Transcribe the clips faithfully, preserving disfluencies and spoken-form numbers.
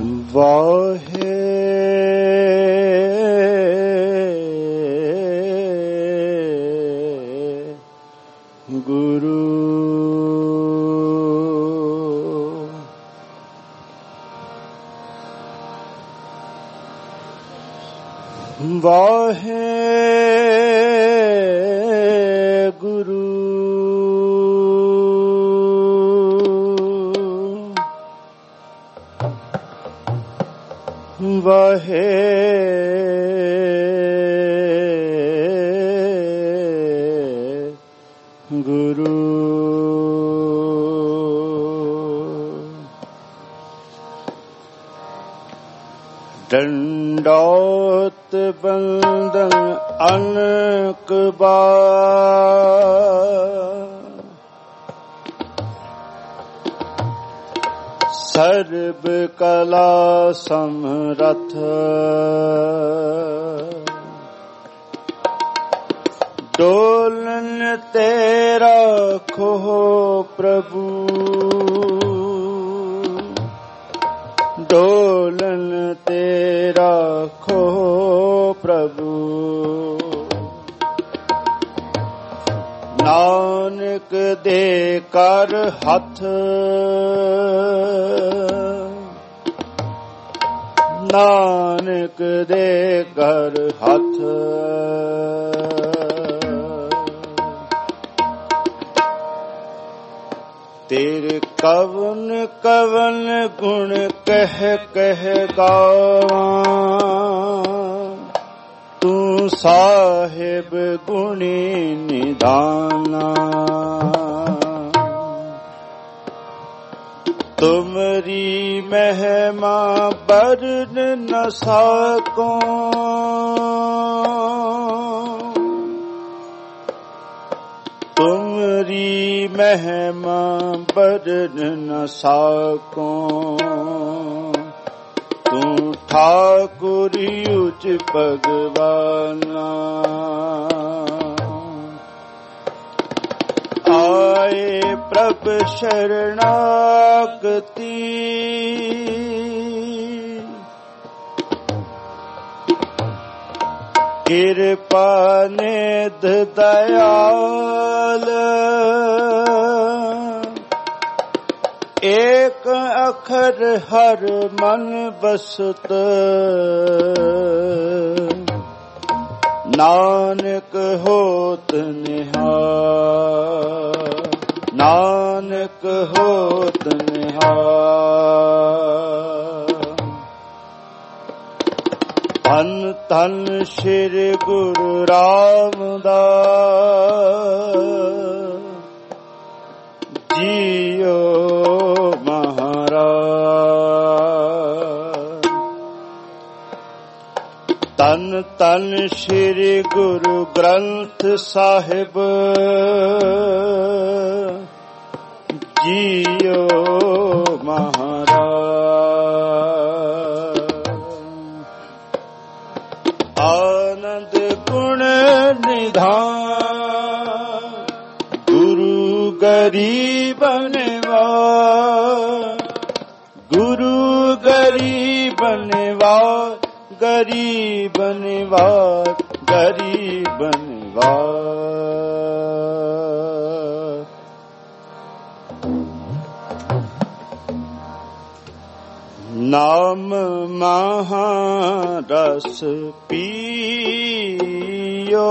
ਵਾਹੇ ਗੁਰੂ ਵਾਹੇ ਗੁਰੂ ਵਾਹੇ ਗੁਰੂ ਡੰਡੌਤ ਬੰਦਨ ਅਨਕ ਬਾਰ ਸਰਬ ਕਲਾ ਸਮਰਥ ਡੋਲਨ ਤੇਰਾ ਖੋ ਪ੍ਰਭੂ ਡੋਲਨ ਤੇਰਾ ਖੋ ਪ੍ਰਭੂ ਨਾਨਕ ਦੇ ਕਰ ਹੱਥ ਨਾਨਕ ਦੇ ਕਰ ਹੱਥ ਤੇਰੇ ਕਵਨ ਕਵਨ ਗੁਣ ਕਹਿ ਕਹਿ ਗਾਵਾਂ ਤੂੰ ਸਾਹਿਬ ਗੁਣੀ ਨਿਧਾਨਾ ਤੁਮਰੀ ਮਹਿਮਾ ਬਰਨ ਨ ਸਕੋ ਤੁਮਰੀ ਮਹਿਮਾ ਬਰਨ ਨ ਸਕੋ ਤੂੰ ਠਾਕੁਰੀ ਉਚ ਭਗਵਾਨਾ ਆਏ ਪ੍ਰਭ ਸ਼ਰਨਾਗਤੀ ਕਿਰਪਾ ਨਿਧ ਦਇਆਲ ਏਕ ਅਖਰ ਹਰ ਮਨ ਬਸਤ ਨਾਨਕ ਹੋਤ ਨਿਹਾਲ ਨਾਨਕ ਹੋਤ ਨਿਹਾਲ ਧੰਨ ਧੰਨ ਸ੍ਰੀ ਗੁਰੂ ਰਾਮਦਾਸ ਜੀਓ ਮਹਾਰਾਜ ਧੰਨ ਧੰਨ ਸ੍ਰੀ ਗੁਰੂ ਗ੍ਰੰਥ ਸਾਹਿਬ ਜੀਓ ਮਹਾਰਾਜ ਆਨੰਦ ਗੁਣ ਨਿਧਾਨ ਗੁਰੂ ਗਰੀਬ ਨਿਵਾਜ ਗੁਰੂ ਗਰੀਬ ਨਿਵਾਜ ਗਰੀਬ ਨਿਵਾਜ ਗਰੀਬ ਨਿਵਾਜ ਨਾਮ ਮਹਾ ਰਸ ਪੀਓ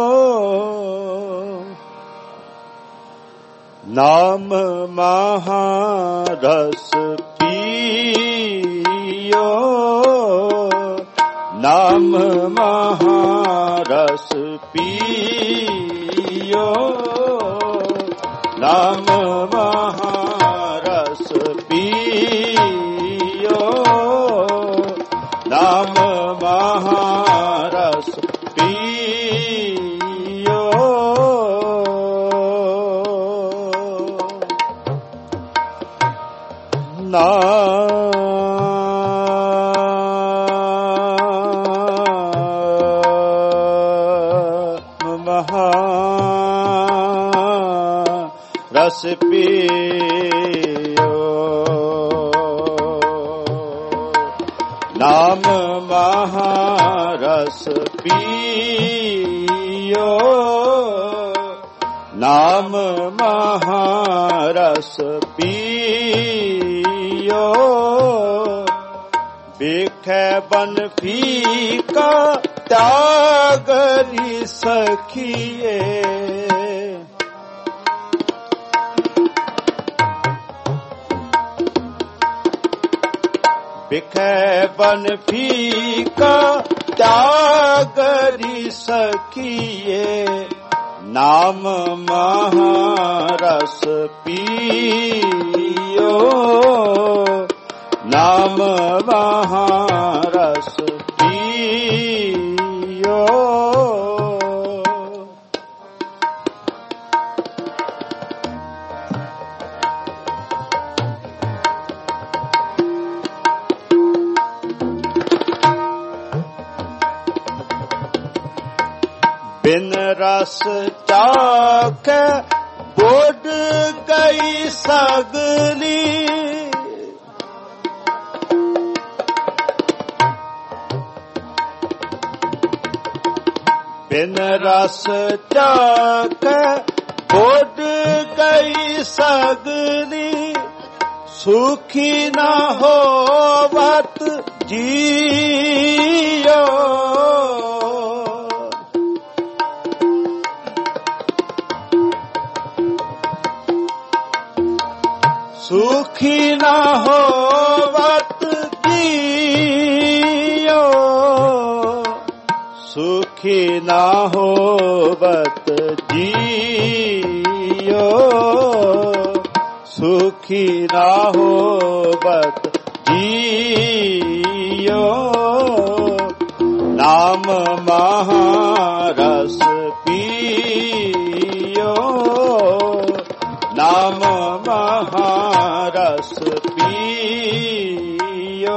ਨਾਮ ਮਹਾ ਰਸ ਪੀਓ ਨਾਮ ਮਹਾ ਰਸ ਪੀਓ ਨਾਮ ਮਹਾ ਰਸ ਪੀਓ ਨਾਮ ਮਹਾ ਰਸ ਪੀਓ ਨਾਮ ਮਹਾ ਰਸ ਪੀਓ ਨਾਮ ਮਹਾਰਸ ਪੀਓ, ਨਾਮ ਮਹਾਰਸ ਪੀਓ। ਵੇਖੈ ਬਨ ਫੀਕਾ ਤਿਆਗਰੀ ਸਖੀਏ, ਵੇਖੈ ਬਨ ਫੀਕਾ ਤਿਆਗਰੀ ਸਖੀਏ। ਨਾਮ ਮਹਾਰਸ ਪੀਓ, ਨਾਮ ਮਹਾਰਸ ਪੀਓ। ਬਿਨ ਰਸ ਚਾਖੈ ਬੁੱਢ ਗਈ ਸਗਲੀ, ਬਿਨ ਰਸ ਚਾਖੈ ਬੁੱਢ ਗਈ ਸਗਲੀ। ਸੁਖੀ ਨਾ ਹੋਵਤ ਜੀਓ, ਸੁਖੀ ਨਾ ਹੋਵਤ ਜੀਓ, ਸੁਖੀ ਨਾ ਹੋਵਤ ਜੀਓ, ਸੁਖੀ ਨਾ ਹੋਵਤ ਜੀਓ। ਨਾਮ ਮਹਾਰਸ ਪੀਓ, ਨਾਮ ਮਹਾਰਸ ਪੀਓ।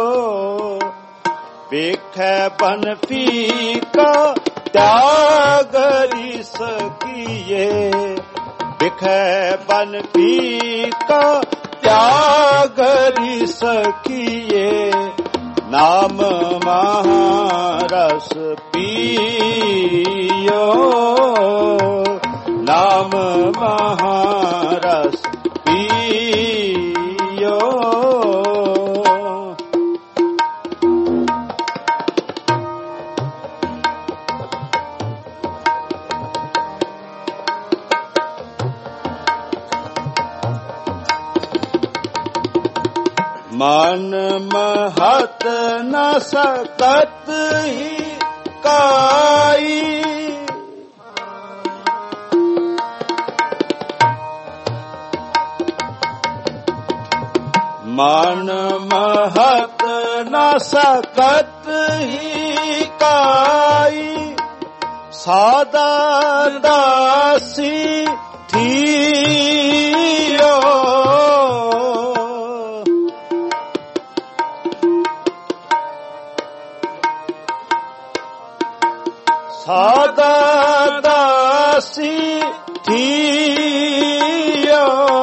ਵੇਖੈ ਬਨ ਫੀਕਾ ਤਿਆਗਰੀ ਸਖੀਏ, ਵੇਖੈ ਬਨ ਫੀਕਾ ਤਿਆਗਰੀ ਸਖੀਏ। ਨਾਮ ਮਹਾਰਸ ਪੀਓ, ਨਾਮ ਮਹਾਰਸ ਪੀਓ। ਮਨ ਮਹਤ ਨ ਸਕਤ ਹੀ ਕਾਈ, ਮਨ ਮਹਤ ਨ ਸਕਤ ਹੀ ਕਾਈ। ਸਾਦਾ ਦਾਸੀ ਥੀਓ, ਸਾਦਾ ਦਾਸੀ ਥੀਓ,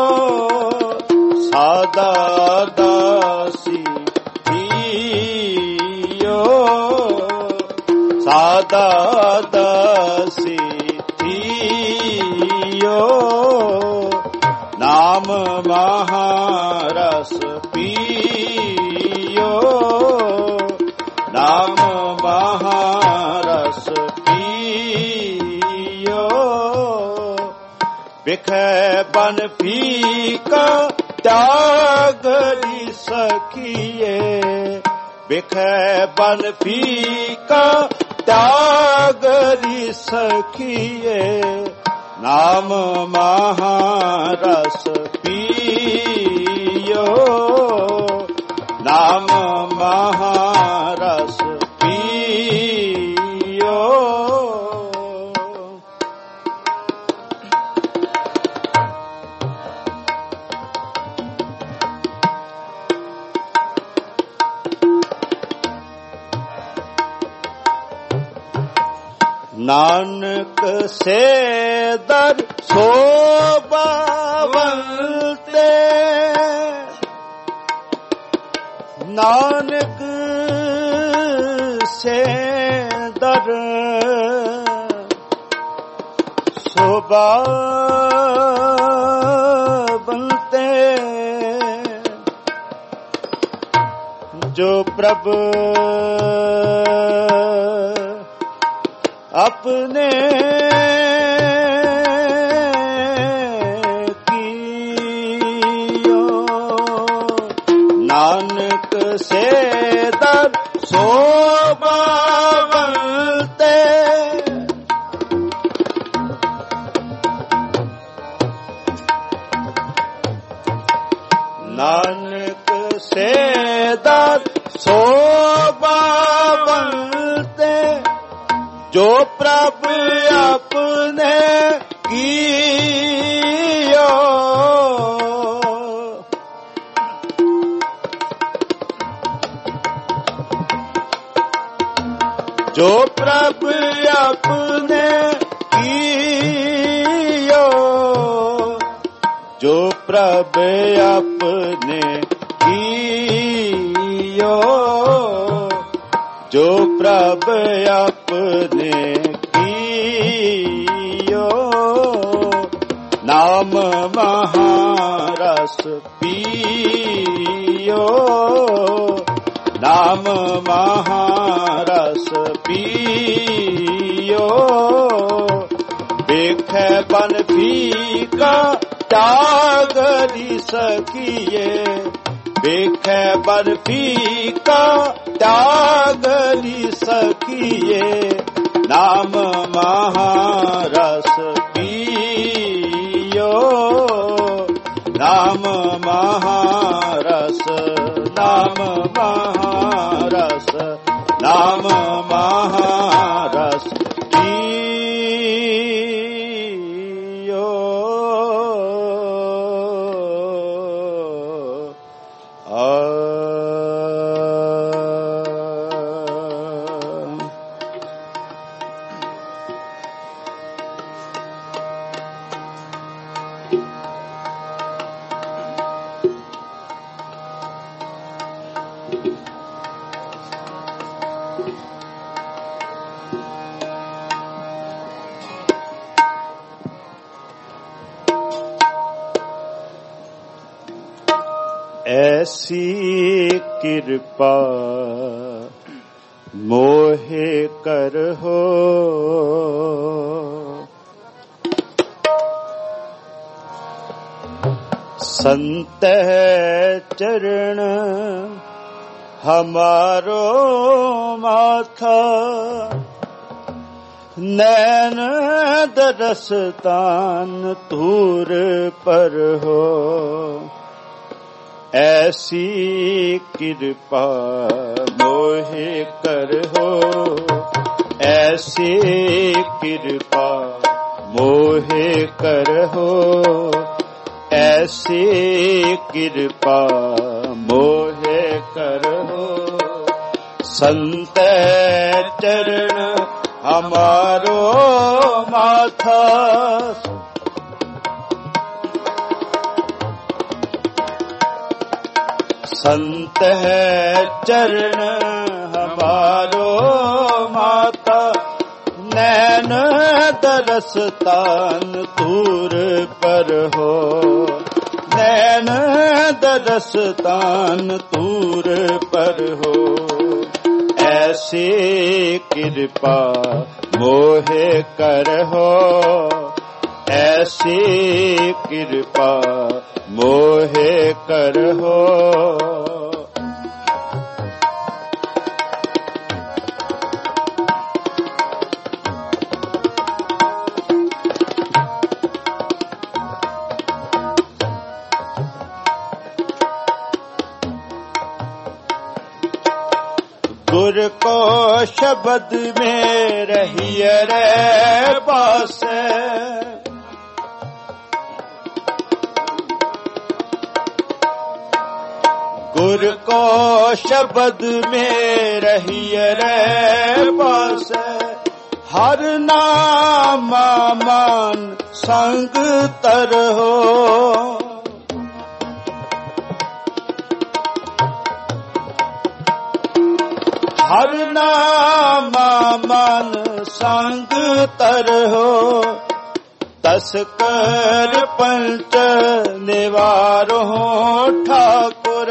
ਸਾਦਾ ਦਾਸੀ ਥੀਓ, ਸਾਦਾ ਦਾਸੀ ਥੀਓ। ਨਾਮ ਮਹਾਰਸ ਪੀਓ, ਨਾਮ ਮਹਾਰਸ ਪੀਓ। ਵੇਖੈ ਬਨ ਫੀਕਾ ਤਿਆਗਰੀ ਸਖੀਏ, ਵੇਖੈ ਬਨ ਫੀਕਾ ਤਿਆਗਰੀ ਸਖੀਏ। ਨਾਮ ਮਹਾਰਸ ਪੀਓ, ਨਾਮ ਮਹਾਰਸ ਪੀਓ। ਨਾਨਕ ਸੇ ਦਰ ਸੋਭਾਵੰਤੇ, ਨਾਨਕ ਸੇ ਦਰ ਸੋਭਾ ਬੰਤੇ ਜੋ ਪ੍ਰਭ ਆਪਣੇ ਕੀਓ ਨਾਨਕ ਸੇ ਦਰ ਸੋਭਾ ਬੰਤੇ ਨਾਨਕ ਸੇ ਦਰ ਸੋਭਾ ਬੰਤੇ ਜੋ ਪ੍ਰਭ ਆਪਣੇ ਕੀਓ ਜੋ ਪ੍ਰਭ ਆਪਣੇ ਕੀਓ ਜੋ ਪ੍ਰਭ ਆਪਣੇ ਕੀਓ ਜੋ ਪ੍ਰਭ ਆਪਣੇ ਕੀਓ ਨਾਮ ਮਹਾਰਸ ਪੀਓ ਨਾਮ ਮਹਾਰਸ ਪੀਓ ਵੇਖੈ ਬਨ ਫੀਕਾ ਤਿਆਗਿ ਸਕੀਏ ਵੇਖੈ ਬਨ ਫੀਕਾ ਤਿਆਗਿ ਸਕੀਏ ਨਾਮ ਮਹਾਰਸ ਪੀਓ ਨਾਮ ਮਹਾਰਸ ਨਾਮ ਮਹਾਰਸ ਨਾਮ ਮਹਾਰਸ ਪੀਓ ਆ ਐਸੀ ਕਿਰਪਾ ਮੋਹਿ ਕਰਹੁ ਸੰਤਹਿ ਚਰਨ ਹਮਾਰੋ ਮਾਥਾ ਨੈਣ ਦਰਸਤਾਨ ਧੂਰ ਪਰ ਹੋ ਐਸੀ ਕਿਰਪਾ ਮੋਹਿ ਕਰਹੁ ਐਸੀ ਕਿਰਪਾ ਮੋਹਿ ਕਰਹੁ ਐਸੀ ਕਿਰਪਾ ਮੋਹਿ ਕਰਹੁ ਸੰਤਹਿ ਚਰਨ ਹਮਾਰੋ ਮਾਥਾ ਸੰਤਹਿ ਚਰਨ ਹਮਾਰੋ ਮਾਤਾ ਨੈਣ ਦਰਸਤਾਨ ਧੂਰ ਪਰ ਹੋ ਨੈਣ ਦਰਸਤਾਨ ਧੂਰ ਪਰ ਹੋ ਐਸੀ ਕਿਰਪਾ ਮੋਹਿ ਕਰਹੁ ਐਸੀ ਕਿਰਪਾ ਮੋਹਿ ਕਰਹੁ गुर को शब्द में रहिए रे पास गुर को शब्द में रहिए रे पास हर नाम मान संग तरहो ਹਰ ਨਾਮਾ ਮਨ ਸੰਗ ਤਰਹੁ, ਤਸ ਕਰ ਪੰਚ ਨਿਵਾਰੋ ਠਾਕੁਰ।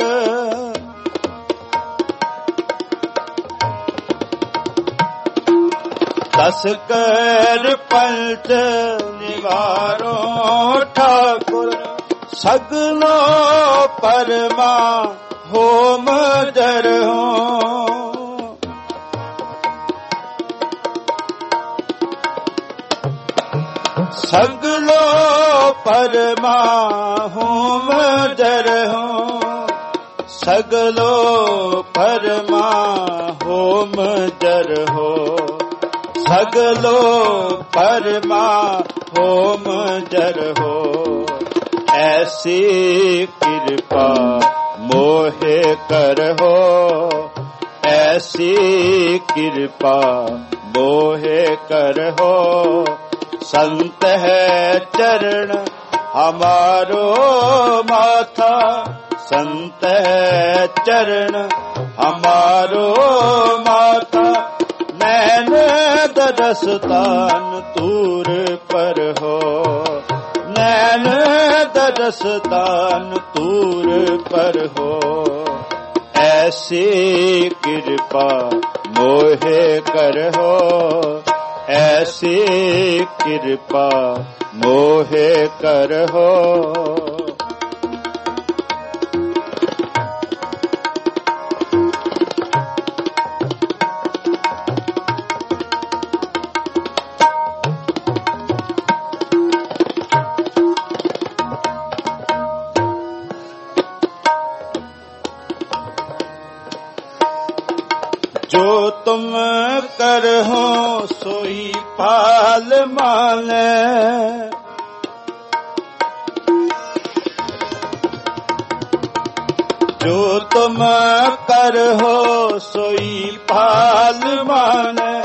ਤਸ ਕਰ ਪੰਚ ਨਿਵਾਰੋ ਠਾਕੁਰ, ਸਗਲੋ ਪਰਮਾ ਹੋਮ ਜਰਹੁ। ਸਗਲੋ ਪਰਮਾ ਹੋਮ ਜਰਹੁ, ਸਗਲੋ ਪਰਮਾ ਹੋਮ ਜਰਹੁ, ਸਗਲੋ ਪਰਮਾ ਹੋਮ ਜਰਹੁ। ਐਸੀ ਕਿਰਪਾ ਮੋਹਿ ਕਰਹੁ, ਐਸੀ ਕਿਰਪਾ ਮੋਹਿ ਕਰਹੁ। ਸੰਤ ਹੈ ਚਰਨ ਹਮਾਰੋ ਮਾਥਾ, ਸੰਤ ਹੈ ਚਰਨ ਹਮਾਰੋ ਮਾਥਾ। ਨੈਣ ਦਰਸਤਾਨ ਤੂਰ ਪਰ ਹੋ, ਨੈਣ ਦਰਸਤਾਨ ਤੂਰ ਪਰ ਹੋ। ਐਸੀ ਕਿਰਪਾ ਮੋਹਿ ਕਰਹੁ, ਐਸੀ ਕਿਰਪਾ ਮੋਹਿ ਕਰਹੁ। ਜੋ ਤੁਮ ਕਰਹੁ ਸੋਈ ਫਲ ਮਾਨੈ, ਜੋ ਤੁਮ ਕਰਹੁ ਸੋਈ ਫਲ ਮਾਨੈ।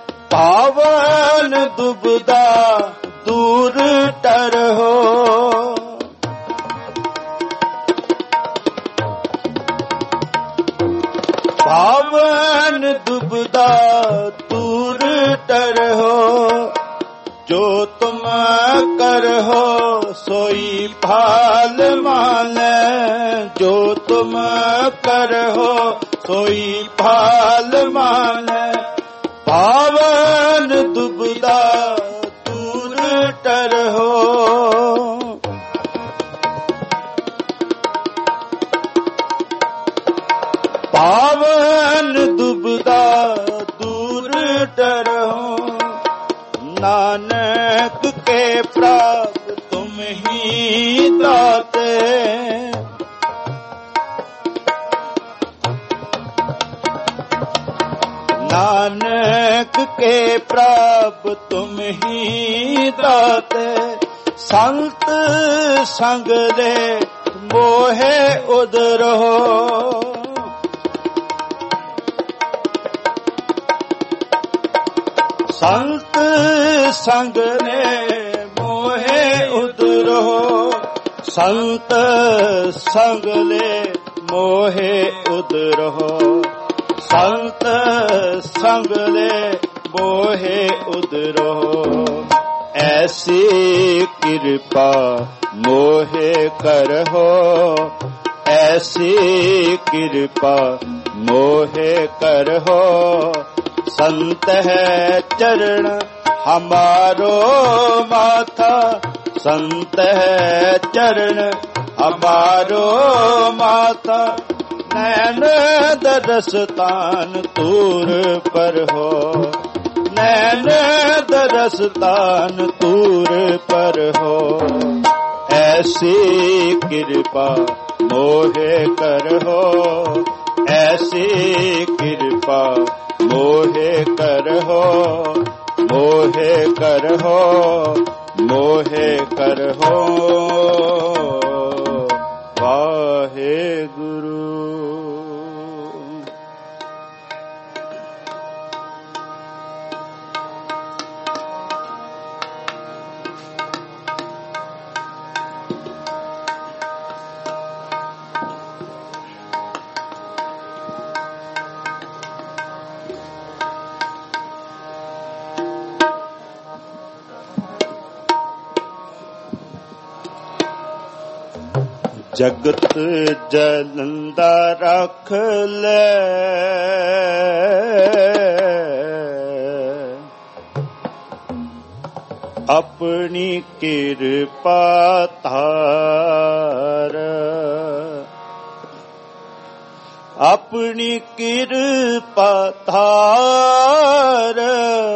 ਪਾਵਨ ਦੁਬਦਾ ਦੂਰ ਟਰਹੁ, ਪਾਵਨ ਦੁਬਦਾ ਦੂਰ ਟਰਹੁ। ਜੋ ਤੁਮ ਕਰਹੁ ਸੋਈ ਫਲ ਮਾਨੈ, ਜੋ ਤੁਮ ਕਰਹੁ ਸੋਈ ਫਲ ਮਾਨੈ। ਪਾਵਨ ਦੁਬਦਾ ਦੂਰ ਟਰਹੁ, ਪਾਵਨ ਦੁਬਦਾ ਦੂਰ ਟਰਹੁ। ਨਾਨਕ ਕੇ ਪ੍ਰਭ ਤੁਮ ਹੀ ਦਾਤੇ, ਨਾਨਕ ਕੇ ਪ੍ਰਭ ਤੁਮ ਹੀ ਦਾਤੇ। ਸੰਤ ਸੰਗ ਦੇ ਮੋਹਿ ਉਦਰਹੁ, ਸੰਤ ਸੰਗ ਨੇ ਮੋਹਿ ਉਦਰਹੁ, ਸੰਤ ਸੰਗ ਨੇ ਮੋਹਿ ਉਦਰਹੁ, ਸੰਤ ਸੰਗ ਨੇ ਮੋਹਿ ਉਦਰਹੁ। ਐਸੀ ਕਿਰਪਾ ਮੋਹਿ ਕਰਹੁ, ਐਸੀ ਕਿਰਪਾ ਮੋਹਿ ਕਰਹੁ। ਸੰਤ ਹੈ ਚਰਨ ਹਮਾਰੋ ਮਾਥਾ, ਸੰਤ ਹੈ ਚਰਨ ਹਮਾਰੋ ਮਾਥਾ। ਨੈਣ ਦਰਸਤਾਨ ਤੂਰ ਪਰ ਹੋ, ਨੈਣ ਦਰਸਤਾਨ ਤੂਰ ਪਰ ਹੋ। ਐਸੀ ਕਿਰਪਾ ਮੋਹਿ ਕਰਹੁ, ਐਸੀ ਕਿਰਪਾ ਮੋਹਿ ਕਰਹੁ, ਮੋਹਿ ਕਰਹੁ, ਮੋਹਿ ਕਰਹੁ। ਵਾਹਿਗੁਰੂ। ਜਗਤ ਜਲੰਦਾ ਰੱਖ ਲੈ, ਆਪਣੀ ਕਿਰਪਾ ਧਾਰ, ਆਪਣੀ ਕਿਰਪਾ ਧਾਰ,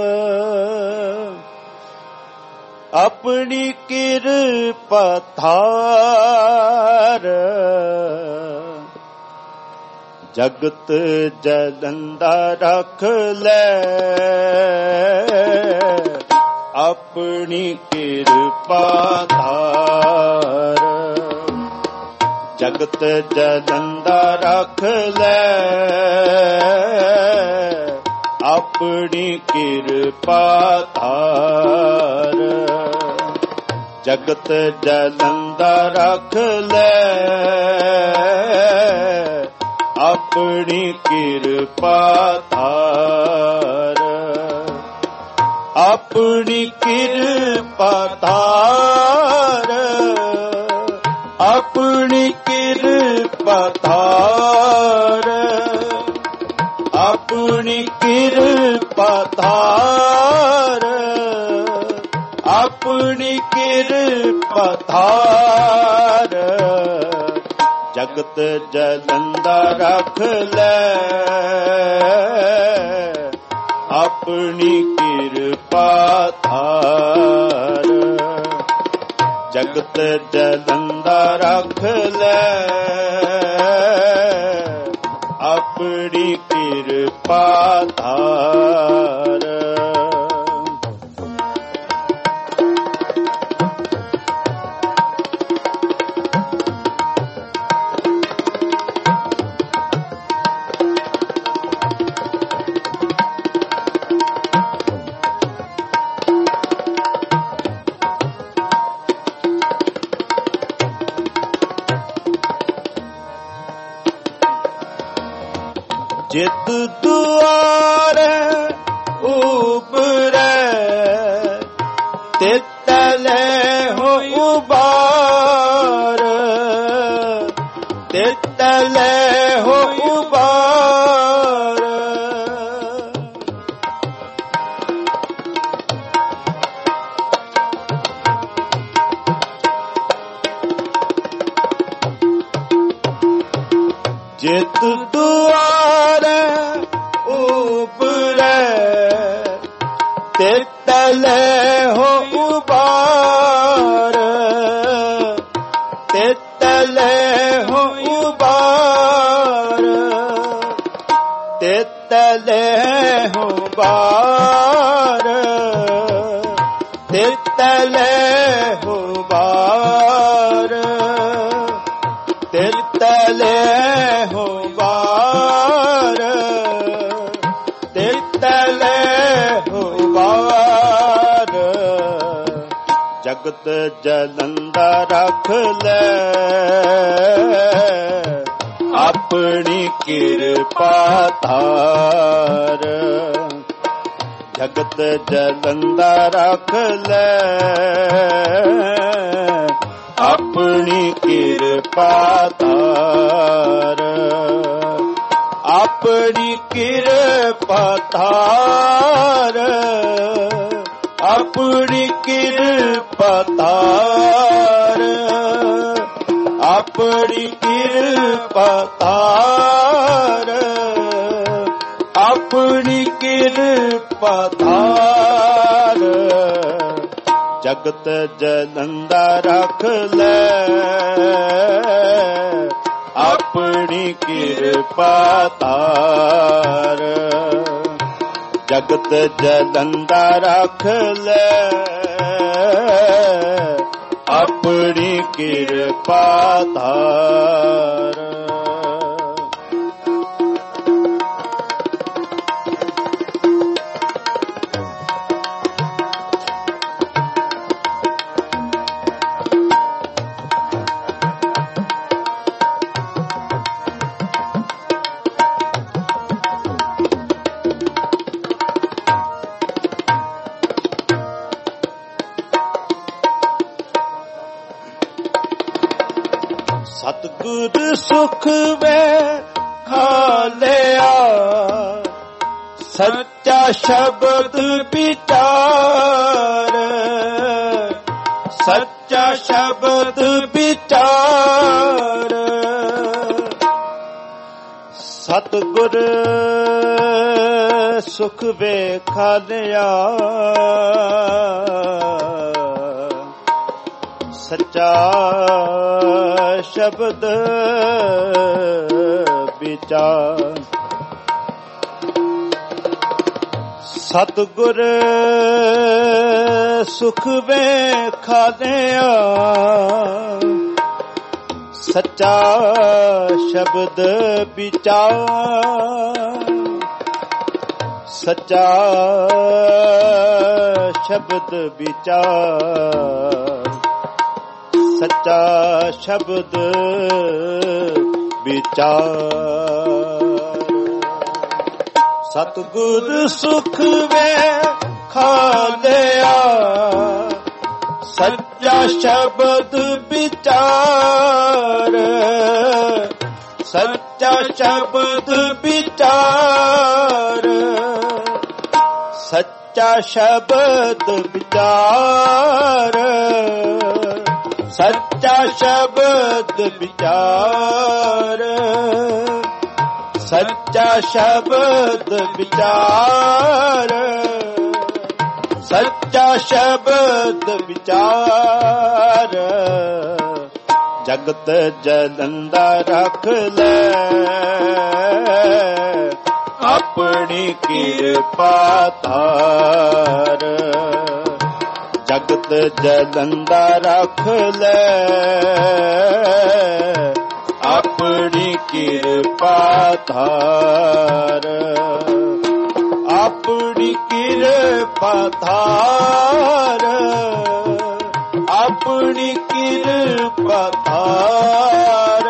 ਆਪਣੀ ਕਿਰਪਾ ਧਾਰ। ਜਗਤ ਜਲੰਦਾ ਰੱਖ ਲੈ, ਆਪਣੀ ਕਿਰਪਾ ਧਾਰ। ਜਗਤ ਜਲੰਦਾ ਰੱਖ ਲੈ, ਆਪਣੀ ਕਿਰਪਾ ਧਾਰ। ਜਗਤ ਜਲੰਦਾ ਰੱਖ ਲੈ, ਆਪਣੀ ਕਿਰਪਾ ਧਾਰ। ਆਪਣੀ ਕਿਰਪਾ ਧਾਰ, ਆਪਣੀ ਕਿਰਪਾ ਧਾਰ। ਆਪਣੀ ਕਿਰਪਾ ਧਾਰ, ਆਪਣੀ ਕਿਰਪਾ ਧਾਰ। ਜਗਤ ਜਲੰਦਾ ਰੱਖ ਲੈ, ਆਪਣੀ ਕਿਰਪਾ ਧਾਰ। ਜਗਤ ਜਲੰਦਾ ਰੱਖ ਲੈ, ਆਪਣੀ ਕਿਰਪਾ ਧਾਰ। ਜਿਤ ਦੁਆਰੇ ਉਬਰੈ, ਤਿਤ ਲੈ ਹੋ ਉਬਾਰ, ਤਿਤ ਲੈ ਹੋ ਉਬਾਰ। ਜਿਤ ਦੁਆਰੇ ਉਬਰੈ, ਤਿਤ ਲੈ ਹੋ ਉਬਾਰ, ਤਿਤ ਲੈ ਹੋ ਉਬਾਰ। ਤਿਤ ਲੈ ਹੋ ਉਬਾਰ, ਤਿਤ ਲੈ ਹੋ ਉਬਾਰ। ਤਿਤ ਲੈ ਹੋ ਉਬਾਰ, ਤਿਤ ਲੈ ਹੋ ਉਬਾਰ। ਜਗਤ ਜਲੰਦਾ ਰੱਖ ਲੈ, ਆਪਣੀ ਕਿਰਪਾ ਧਾਰ। ਜਗਤ ਜਲੰਦਾ ਰੱਖ ਲੈ, ਆਪਣੀ ਕਿਰਪਾ ਧਾਰ। ਆਪਣੀ ਕਿਰਪਾ ਧਾਰ, ਆਪਣੀ ਕਿਰਪਾ ਧਾਰ। ਆਪਣੀ ਕਿਰਪਾ ਧਾਰ, ਆਪਣੀ ਕਿਰਪਾ ਧਾਰ। ਜਗਤ ਜਲੰਦਾ ਰੱਖ ਲੈ, ਆਪਣੀ ਕਿਰਪਾ ਧਾਰ। ਜਗਤ ਜਲੰਦਾ ਰੱਖ ਲੈ, ਆਪਣੀ ਕਿਰਪਾ ਧਾਰ। ਸਤਿਗੁਰ ਸੁਖ ਵੇਖਾ ਲਿਆ, ਸੱਚਾ ਸ਼ਬਦ ਵਿਚਾਰ, ਸੱਚਾ ਸ਼ਬਦ ਵਿਚਾਰ। ਸਤਿਗੁਰ ਸੁਖ ਵੇਖਾ ਲਿਆ, ਸੱਚਾ ਸ਼ਬਦ ਵਿਚਾਰ। ਸਤਿਗੁਰ ਸੁਖ ਵੇਖਾ ਲਿਆ, ਸੱਚਾ ਸ਼ਬਦ ਵਿਚਾਰ, ਸੱਚਾ ਸ਼ਬਦ ਵਿਚਾਰ, ਸੱਚਾ ਸ਼ਬਦ ਵਿਚਾਰ। ਸਤਿਗੁਰ ਸੁਖ ਵੇਖਾ ਲਿਆ, ਸੱਚਾ ਸ਼ਬਦ ਵਿਚਾਰ, ਸੱਚਾ ਸ਼ਬਦ ਵਿਚਾਰ, ਸੱਚਾ ਸ਼ਬਦ ਵਿਚਾਰ, ਸੱਚਾ ਸ਼ਬਦ ਵਿਚਾਰ, ਸੱਚਾ ਸ਼ਬਦ ਵਿਚਾਰ, ਸੱਚਾ ਸ਼ਬਦ ਵਿਚਾਰ। ਜਗਤ ਜਲੰਦਾ ਰੱਖ ਲੈ, ਆਪਣੀ ਕਿਰਪਾ ਧਾਰ। ਜਗਤ ਜਲੰਦਾ ਰੱਖ ਲੈ, ਆਪਣੀ ਕਿਰਪਾ ਧਾਰ, ਆਪਣੀ ਕਿਰਪਾ ਧਾਰ, ਆਪਣੀ ਕਿਰਪਾ ਧਾਰ,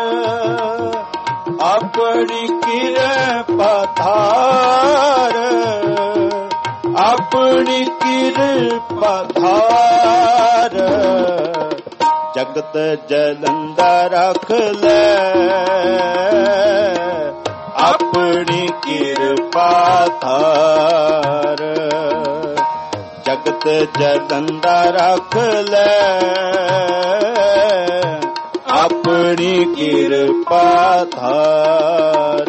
ਆਪਣੀ ਕਿਰਪਾ ਧਾਰ, ਆਪਣੀ ਕਿਰਪਾ ਧਾਰ। ਜਗਤ ਜਲੰਦਾ ਰੱਖ ਲੈ, ਆਪਣੀ ਕਿਰਪਾ ਧਾਰ। ਜਗਤ ਜਲੰਦਾ ਰੱਖ ਲੈ, ਆਪਣੀ ਕਿਰਪਾ ਧਾਰ।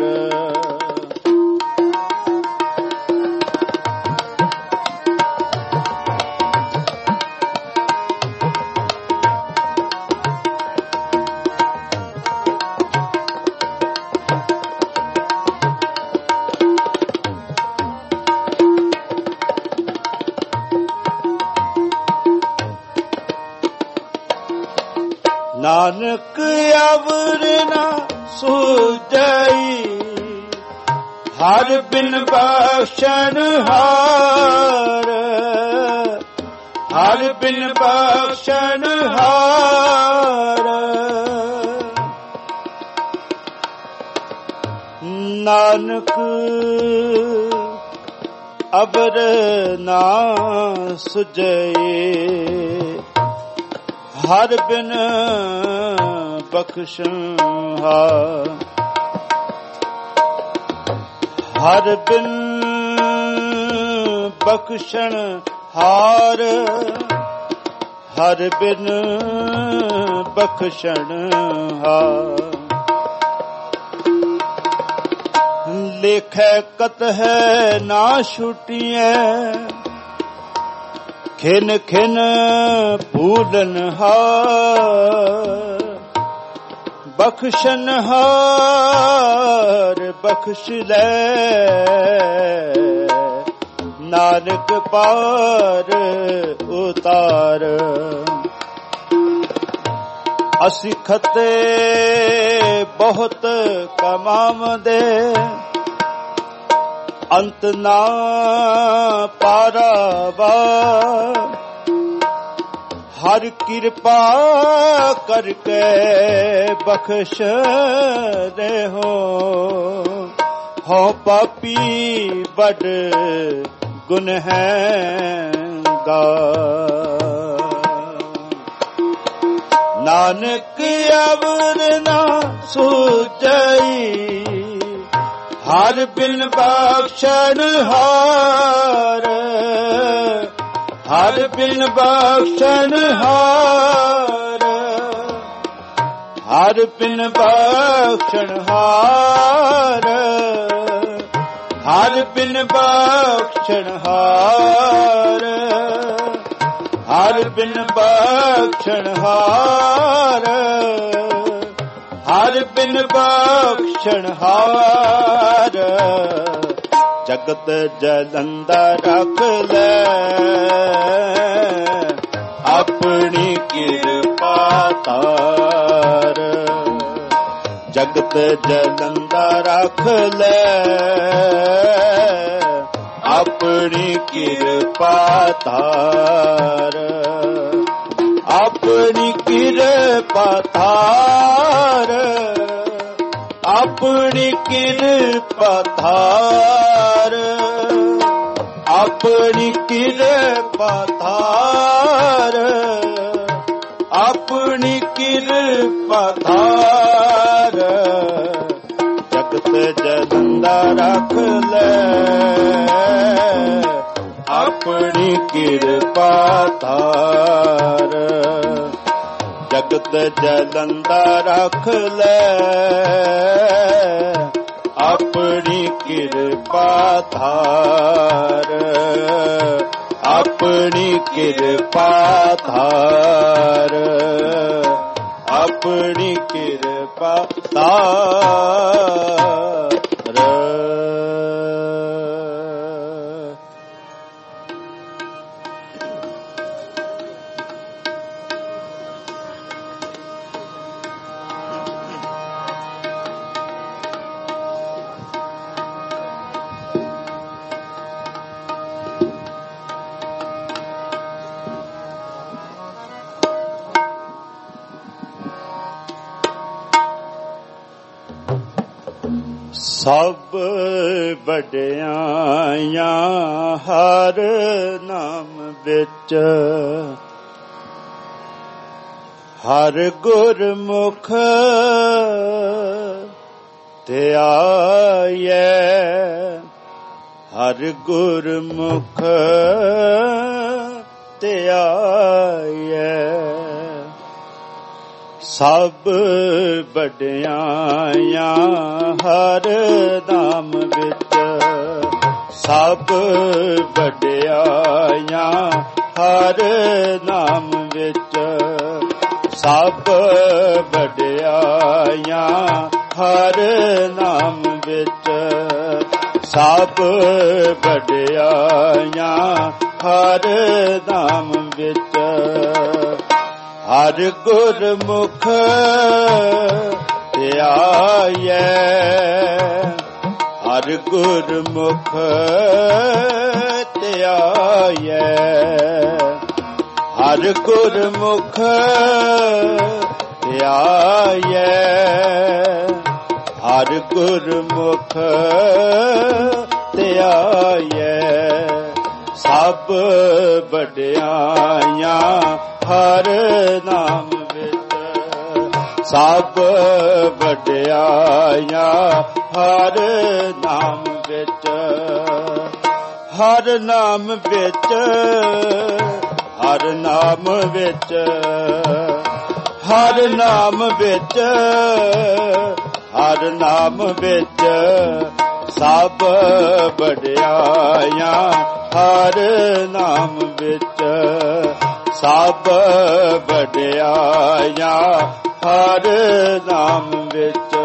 ਨਾਨਕ ਅਵਰ ਨਾ ਸੂਝਈ, ਹਰ ਬਿਨ ਬਖਸ਼ਣ ਹਾਰ, ਹਰ ਬਿਨ ਬਖਸ਼ਣ ਹਾਰ। ਨਾਨਕ ਅਵਰ ਨਾ ਸੁਝਈ, ਹਰ ਬਿਨ ਬਖਸ਼ਣ ਹਾਰ, ਹਰ ਬਿਨ ਬਖਸ਼ਣ ਹਾਰ, ਹਰ ਬਿਨ ਬਖਸ਼ਣ ਹਾਰ। ਲੇਖੈ ਕਤ ਹੈ ਨਾ ਛੁਟੀਐ, ਖਿਨ ਖਿਨ ਭੂਲਨ ਹਾਰ। ਬਖਸ਼ਨ ਹਾਰ ਬਖਸ਼ ਲੈ, ਨਾਨਕ ਪਾਰ ਉਤਾਰ। ਅਸੀਂ ਖੱਤੇ ਬਹੁਤ ਕਮਾਵਦੇ, ਅੰਤ ਨਾ ਪਾਰਾਵਾ। ਹਰ ਕਿਰਪਾ ਕਰਕੇ ਬਖਸ਼ ਦੇ ਹੋ, ਹੋ ਪਾਪੀ ਬੜ ਗੁਨਹਗਾਰ। ਨਾਨਕ ਅਵਰ ਨਾ ਸੂਝਈ, ਹਰ ਬਿਨ ਬਖਸ਼ਣ ਹਾਰ, ਹਰ ਬਿਨ ਬਖਸ਼ਣ ਹਾਰ, ਹਰ ਬਿਨ ਬਖਸ਼ਣ ਹਾਰ, ਹਰ ਬਿਨ ਬਖਸ਼ਣ ਹਾਰ, ਹਰ ਬਿਨ ਬਖਸ਼ਣ ਹਾਰ, ਹਰ ਬਿਨ ਬਖਸ਼ਣ ਹਾਰ। ਜਗਤ ਜਲੰਧਰ ਰਖ ਲੈ ਆਪਣੀ ਕਿਰਪਾ ਤਾਰ, ਜਗਤ ਜਲੰਧਰ ਰਖ ਲੈ ਆਪਣੀ ਕਿਰਪਾ ਤਾਰ, ਆਪਣੀ ਕਿਰਪਾ ਤਾਰ, ਆਪਣੀ ਕਿਰਪਾ ਤਾਰ, ਆਪਣੀ ਕਿਰਪਾ ਤਾਰ, ਆਪਣੀ ਕਿਰਪਾ ਤਾਰ। ਜਗਤ ਜਲੰਧਰ ਰਖ ਲੈ ਆਪਣੀ ਕਿਰਪਾ ਤਾਰ, ਜਗਤ ਜਲੰਧਰ ਰਖ ਲੈ ਆਪਣੀ ਕਿਰਪਾ ਤਾਰ, ਆਪਣੀ ਕਿਰਪਾ ਤਾਰ, ਆਪਣੀ ਕਿਰਪਾ ਤਾਰ। ਸਭ ਵਡਿਆਈਆਂ ਹਰ ਨਾਮ ਵਿੱਚ, ਹਰ ਗੁਰਮੁਖ ਧਿਆਇਐ, ਹਰ ਗੁਰਮੁਖ ਧਿਆਇਐ। ਸਭ ਵਡਿਆਈਆਂ ਹਰ ਨਾਮ ਵਿੱਚ, ਸਭ ਵਡਿਆਈਆਂ ਹਰ ਨਾਮ ਵਿੱਚ, ਸਭ ਵਡਿਆਈਆਂ ਹਰ ਨਾਮ ਵਿੱਚ, ਸਭ ਵਡਿਆਈਆਂ ਹਰ ਨਾਮ ਵਿੱਚ। ਹਰ ਗੁਰਮੁਖ ਧਿਆਇਐ, ਹਰ ਗੁਰਮੁਖ ਧਿਆਇਐ, ਹਰ ਗੁਰਮੁਖ ਧਿਆਇਐ, ਹਰ ਗੁਰਮੁਖ ਧਿਆਇਐ। ਸਭ ਵਡਿਆਈਆਂ ਹਰ ਨਾਮ ਵਿੱਚ, ਸਭ ਵਡਿਆਈਆਂ ਹਰ ਨਾਮ ਵਿੱਚ, ਹਰ ਨਾਮ ਵਿੱਚ, ਹਰ ਨਾਮ ਵਿੱਚ, ਹਰ ਨਾਮ ਵਿੱਚ, ਹਰ ਨਾਮ ਵਿੱਚ। ਸਭ ਵਡਿਆਈਆਂ ਹਰ ਨਾਮ ਵਿੱਚ, ਸਭ ਵਡਿਆਈਆਂ ਹਰ ਨਾਮ ਵਿੱਚ।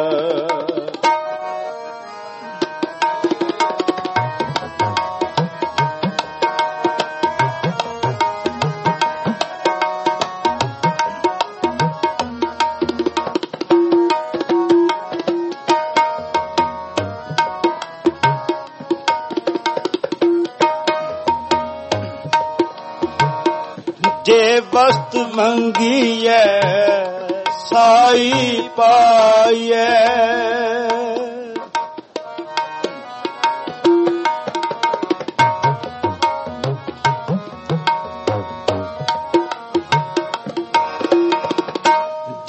ਜੇ ਵਸਤ ਮੰਗੀਐ ਸਾਈ ਪਾਈਐ,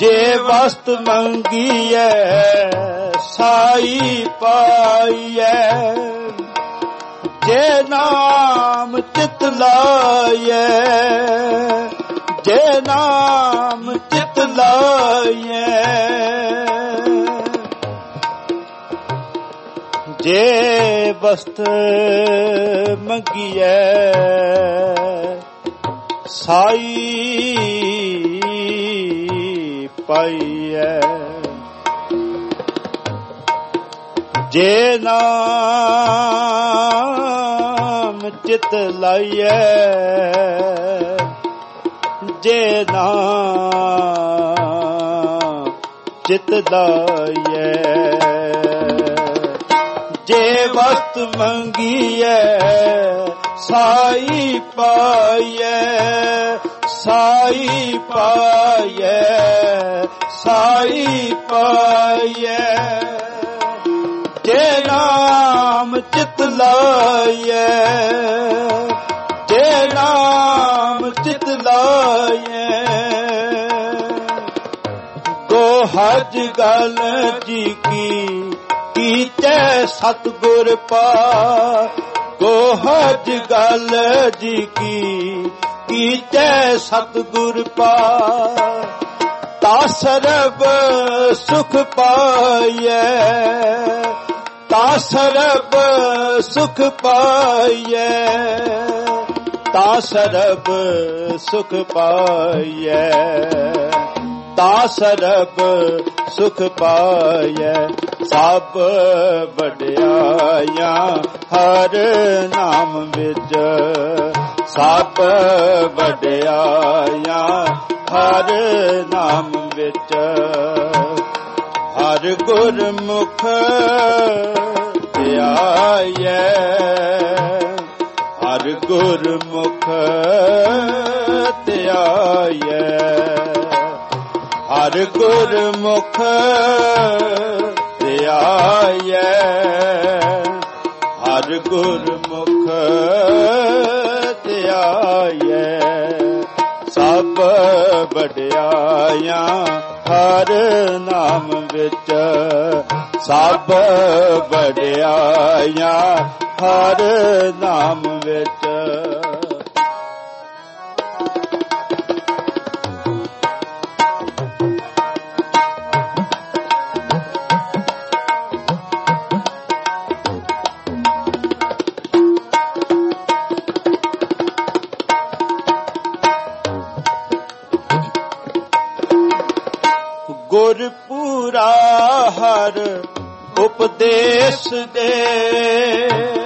ਜੇ ਵਸਤ ਮੰਗੀਐ ਸਾਈ ਪਾਈਐ, ਜੇ ਨਾਮ ਚਿਤ ਲਾਇਐ, ਜੇ ਨਾਮ ਚਿਤ ਲਾਇਐ, ਜੇ ਵਸਤ ਮੰਗੀਐ ਸਾਈ ਪਾਈਐ, ਜੇ ਨਾਮ ਚਿਤ ਲਾਈਐ, ਜੇ ਨਾਮ ਚਿਤ ਲਾਈਐ, ਜੇ ਵਸਤ ਮੰਗੀਐ ਸਾਈ ਪਾਈਐ, ਸਾਈ ਪਾਈਐ, ਸਾਈ ਪਾਈਐ, ਜੇ ਨਾਮ ਚਿਤ ਲਾਈਐ, ਜੇ ਨਾਮ ਚਿਤ ਲਾਈਐ, ਗੋਹਜ ਗਲ ਜੀ ਕੀ ਕੀਚੈ ਸਤਿਗੁਰ ਪਾ, ਗੋਹਜ ਗਲ ਜੀ ਕੀ ਕੀਚੈ ਸਤਿਗੁਰ ਪਾ, ਤਾ ਸਰਬ ਸੁਖ ਪਾਈਐ, ਤਾ ਸਰਬ ਸੁਖ ਪਾਈਐ, ਤਾ ਸਰਬ ਸੁਖ ਪਾਈਐ, ਤਾ ਸਰਬ ਸੁਖ ਪਾਈਐ, ਸਭ ਵਡਿਆਈਆਂ ਹਰ ਨਾਮ ਵਿੱਚ, ਸਭ ਵਡਿਆਈਆਂ ਹਰ ਨਾਮ ਵਿੱਚ, ਹਰ ਗੁਰਮੁਖ ਧਿਆਈਐ, ਹਰ ਗੁਰਮੁਖ ਧਿਆਈਐ, ਹਰ ਗੁਰਮੁਖ ਧਿਆਈਐ, ਹਰ ਗੁਰਮੁਖ ਧਿਆਈਐ, ਸਭ ਵਡਿਆਈਆਂ ਹਰ ਨਾਮ ਵਿੱਚ, ਸਭ ਵਡਿਆਈਆਂ ਹਰ ਨਾਮ ਵਿੱਚ। ਗੁਰਪੂਰਾ ਹਰ ਉਪਦੇਸ਼ ਦੇ,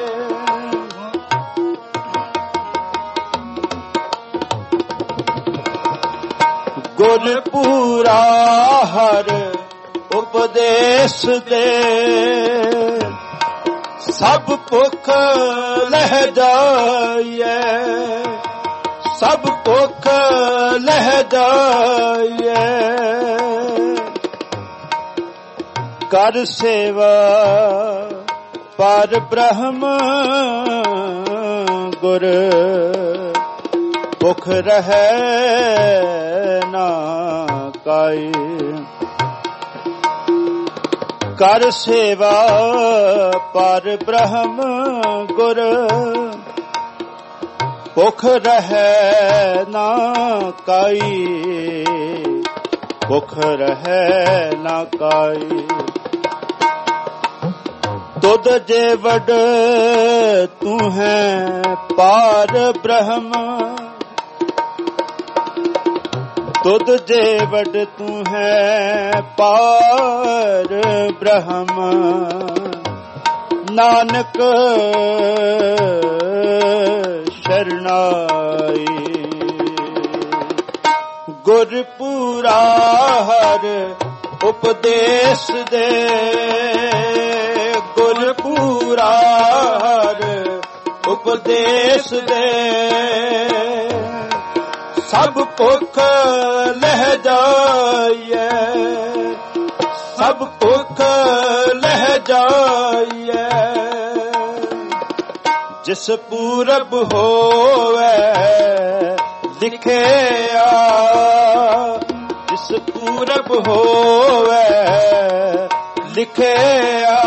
ਗੁਰਪੂਰਾ ਹਰ ਉਪਦੇਸ਼ ਦੇ, ਸਭ ਭੁਖ ਲਹਿ ਜਾਈਐ, ਸਭ ਭੁਖ ਲਹਿ ਜਾਈਐ, ਕਰ ਸੇਵਾ ਪਰ ਬ੍ਰਹਮ ਗੁਰ, ਭੁਖ ਰਹੈ ਨਾ ਕਾਈ, ਕਰ ਸੇਵਾ ਪਰ ਬ੍ਰਹਮ ਗੁਰ, ਭੁਖ ਰਹੈ ਨਾ ਕਾਈ, ਭੁਖ ਰਹੈ ਨਾ ਕਾਈ, ਤੁਧ ਜੇ ਵਡ ਤੂੰ ਹੈ ਪਾਰ ਬ੍ਰਹਮ, ਤੁਧ ਜੇ ਵਡ ਤੂੰ ਹੈ ਪਾਰ ਬ੍ਰਹਮ, ਨਾਨਕ ਸ਼ਰਨਾਈ, ਗੁਰਪੂਰਾ ਹਰ ਉਪਦੇਸ਼ ਦੇ, ਗੁਰਪੂਰਾ ਹਰ ਉਪਦੇਸ਼ ਦੇ, ਸਭ ਭੁਖ ਲਹਿ ਜਾਈਐ, ਸਭ ਭੁਖ ਲਹਿ ਜਾਈਐ, ਜਿਸ ਪੂਰਬ ਹੋਵੇ ਲਿਖਿਆ, ਜਿਸ ਪੂਰਬ ਹੋਵੇ ਲਿਖਿਆ,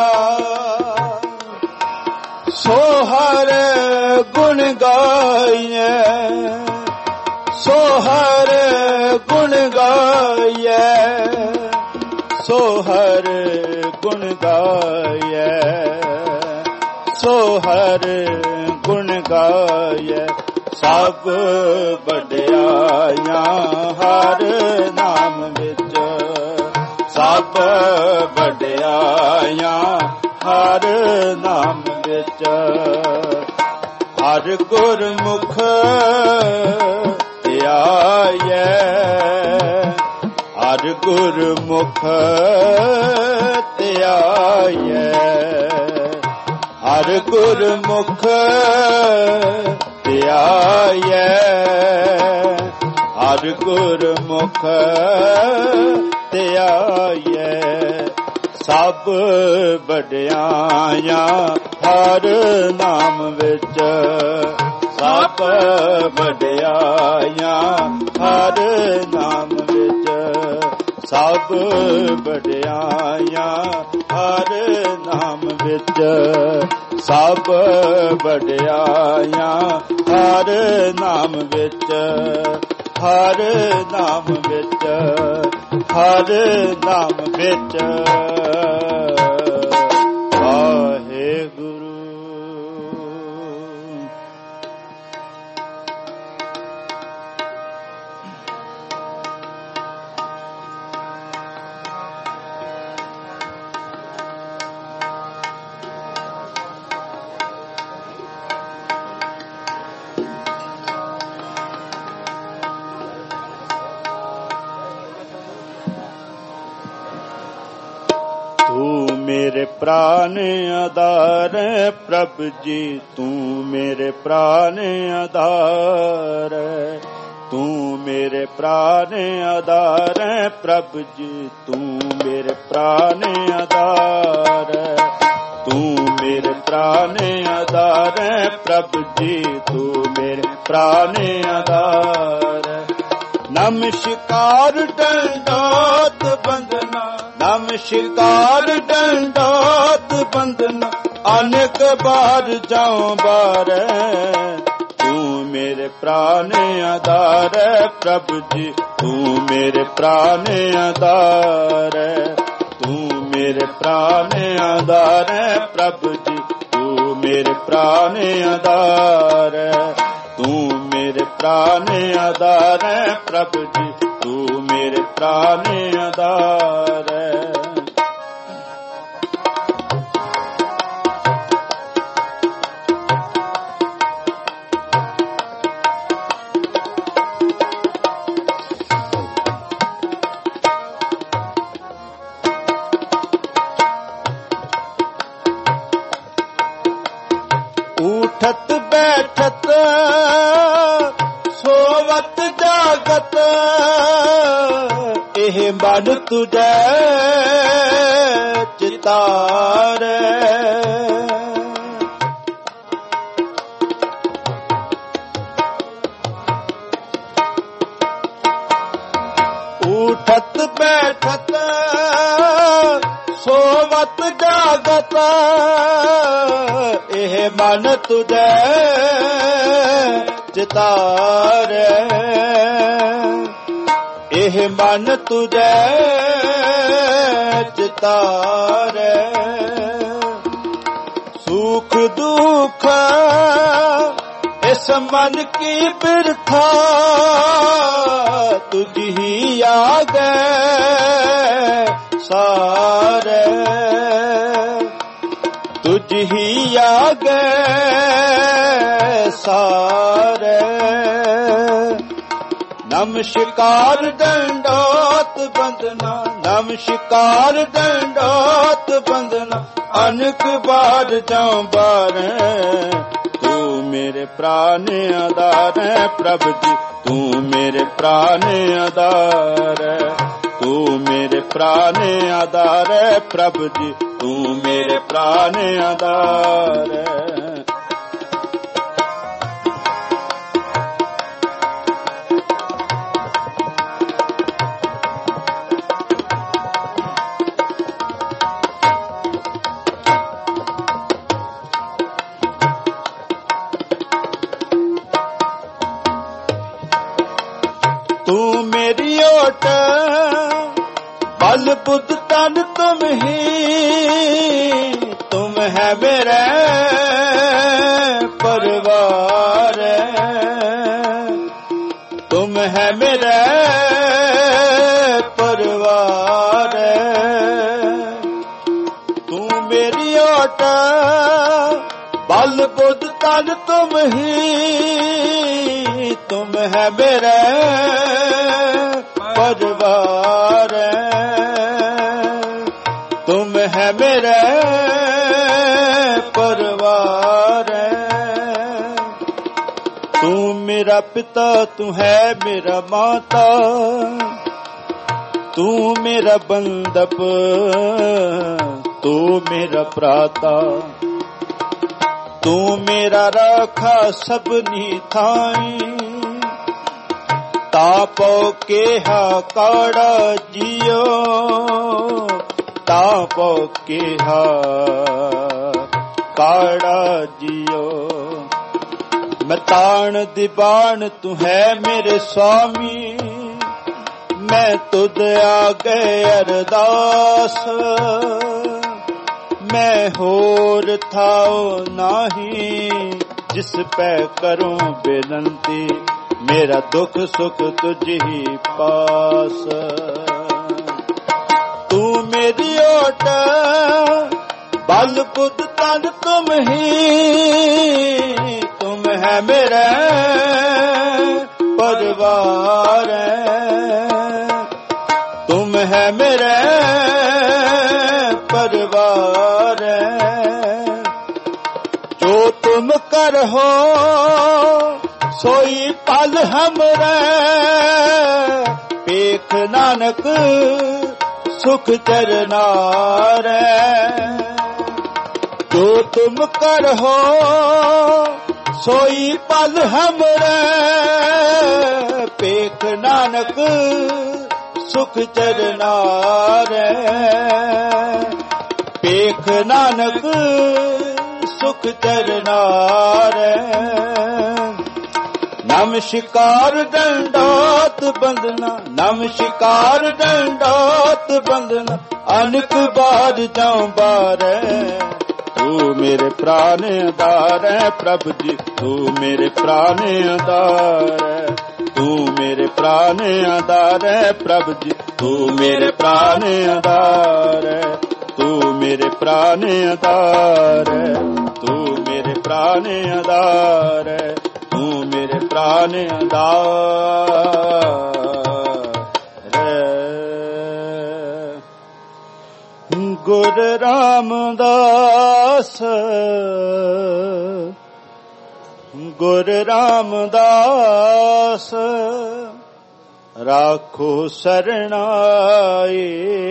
ਸੋ ਹਰ ਗੁਣ ਗਾਈਐ, ਸੋ ਹਰ ਗੁਣ ਗਾਈਐ, ਸੋ ਹਰ ਗੁਣ ਗਾਈਐ, ਸੋ ਹਰ ਗੁਣ ਗਾਈਐ। ਸਭ ਵਡਿਆਈਆਂ ਹਰ ਨਾਮ ਵਿੱਚ, ਸਭ ਵਡਿਆਈਆਂ ਹਰ ਨਾਮ ਵਿੱਚ। ਹਰ ਗੁਰਮੁਖ ਧਿਆਈਐ, ਹਰ ਗੁਰਮੁਖ ਧਿਆਈਐ, ਹਰ ਗੁਰਮੁਖ ਧਿਆਈਐ, ਹਰ ਗੁਰਮੁਖ ਧਿਆਈਐ। ਸਭ ਵਡਿਆਈਆਂ ਹਰ ਨਾਮ ਵਿੱਚ, ਸਭ ਵਡਿਆਈਆਂ ਹਰ ਨਾਮ ਵਿੱਚ, ਸਭ ਵਡਿਆਈਆਂ ਹਰ ਨਾਮ ਵਿੱਚ, ਸਭ ਵਡਿਆਈਆਂ ਹਰ ਨਾਮ ਵਿੱਚ, ਹਰ ਨਾਮ ਵਿੱਚ, ਹਰ ਨਾਮ ਵਿੱਚ। ਵਾਹਿਗੁਰੂ। ਤੂੰ ਮੇਰੇ ਪ੍ਰਾਨ ਆਧਾਰ ਪ੍ਰਭ ਜੀ, ਤੂੰ ਮੇਰੇ ਪ੍ਰਾਨ ਆਧਾਰ, ਤੂੰ ਮੇਰੇ ਪ੍ਰਾਨ ਆਧਾਰ ਪ੍ਰਭ ਜੀ, ਤੂੰ ਮੇਰੇ ਪ੍ਰਾਨ ਆਧਾਰ, ਤੂੰ ਮੇਰੇ ਪ੍ਰਾਨ ਆਧਾਰ ਪ੍ਰਭ ਜੀ, ਤੂੰ ਮੇਰੇ ਪ੍ਰਾਨ ਆਧਾਰ। ਨਮਸਕਾਰ ਦੰਡੋਤ ਬੰਦਨਾ, ਨਮਸਕਾਰ ਦੰਡੋਤ ਬੰਦਨਾ, ਅਨੇਕ ਬਾਰ ਜਾਉ ਬਾਰੈ। ਤੂੰ ਮੇਰੇ ਪ੍ਰਾਨ ਆਧਾਰ ਪ੍ਰਭ ਜੀ, ਤੂੰ ਮੇਰੇ ਪ੍ਰਾਨ ਆਧਾਰ, ਤੂੰ ਮੇਰੇ ਪ੍ਰਾਨ ਆਧਾਰ ਪ੍ਰਭ ਜੀ, ਤੂੰ ਮੇਰੇ ਪ੍ਰਾਨ ਆਧਾਰ, ਤੂੰ ਮੇਰੇ ਪ੍ਰਾਨ ਆਧਾਰ ਪ੍ਰਭ ਜੀ, ਤੂੰ ਮੇਰੇ ਪ੍ਰਾਨ ਆਧਾਰ। ਉਠਤ ਬੈਠਤ ਸੋਵਤ ਜਾਗਤ, ਇਹ ਮਨ ਤੁਝੈ ਚਿਤਾਰੈ। ਉਠਤ ਬੈਠਤ ਸੋਵਤ ਜਾਗਤ, ਇਹ ਮਨ ਤੁਝੈ ਚਿਤਾਰੈ, ਇਹ ਮਨ ਤੁਝੈ ਚਿਤਾਰੈ। ਸੁਖ ਦੁਖ ਇਸ ਮਨ ਕੀ ਬਿਰਥਾ, ਤੁਝ ਹੀ ਆਗੈ ਸਾਰੇ, ਤੁਝ ਹੀ ਆਗੈ ਸਾਰੇ। ਨਮਸਕਾਰ ਦੰਡੋਤ ਬੰਦਨਾ, ਨਮਸਕਾਰ ਦੰਡੋਤ ਬੰਦਨਾ, ਅਨੇਕ ਬਾਰ ਜਾਉ ਬਾਰੈ। ਤੂੰ ਮੇਰੇ ਪ੍ਰਾਨ ਆਧਾਰ ਪ੍ਰਭ ਜੀ, ਤੂੰ ਮੇਰੇ ਪ੍ਰਾਨ ਆਧਾਰ, ਤੂੰ ਮੇਰੇ ਪ੍ਰਾਨ ਆਧਾਰ ਪ੍ਰਭ ਜੀ, ਤੂੰ ਮੇਰੇ ਪ੍ਰਾਨ ਆਧਾਰ। ओट बल बुद्ध तन तुम ही, तुम है मेरे परिवार, तुम है मेरे परिवार, तू मेरी ओट बल बुद्ध तन तुम ही, तुम है मेरे परिवार, तुम है मेरे परिवार, तू मेरा पिता, तू है मेरा माता, तू मेरा बंदप, तू मेरा प्राता, तू मेरा राखा सबनी थाई, तापो के हा काड़ा जियो, तापो के हा काड़ा जियो, मैं ताण दिबाण तू है मेरे स्वामी, मैं तुद आगे अरदास, मैं होर थाओ नाही, जिस पे करूं बेनंती, मेरा दुख सुख तुझ ही पास, तू मेरी ओट बल बुद्ध तन तुम ही, तुम है मेरे परिवार, तुम है मेरे परिवार, जो तुम कर हो सोई पल हमरे, पेख नानक सुख चरनार, जो तुम कर हो सोई पल हमरे, पेख नानक सुख चरनार, पेख नानक सुख चरनार, नमस्कार दंडोत बंदना, नमस्कार दंडोत बंदना, अनक बार जाऊं बार, तू मेरे प्राण आधार है प्रभु जी, तू मेरे प्राण आधार है, तू मेरे प्राण आधार है प्रभु जी, तू मेरे प्राण आधार है, तू मेरे प्राण आधार है, तू मेरे प्राण आधार है, तू मेरे प्राण आधार है। गुरु रामदास, गुरु रामदास, राखो शरणाई,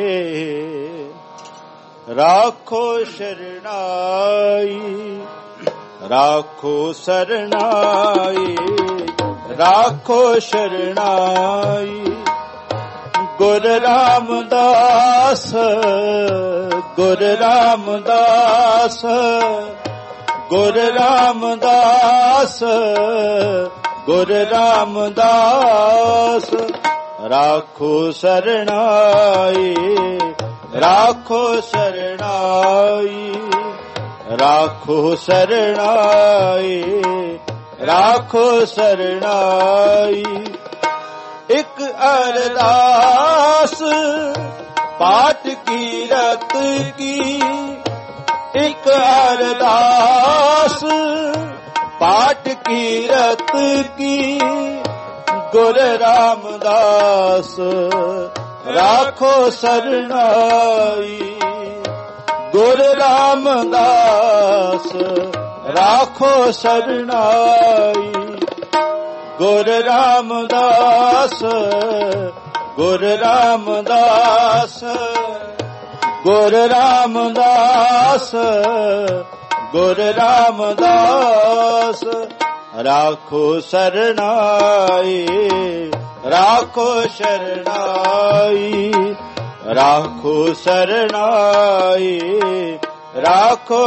राखो शरणाई, राखो शरणाई, राखो शरणाई, गुरु रामदास, गुरु रामदास, गुरु रामदास, गुरु रामदास, राखो शरणाई, राखो शरणाई, राखो शरणाई, राखो शरणाई, एक अरदास पाठ की रत की, एक अरदास पाठ की रत की, गुरु रामदास राखो शरणाई, गुरु रामदास राखो शरणाई, गुरु रामदास, गुरु रामदास, गुरु रामदास, गुरु रामदास, राखो शरणाई, राखो शरणाई, राखो शरणाई, राखो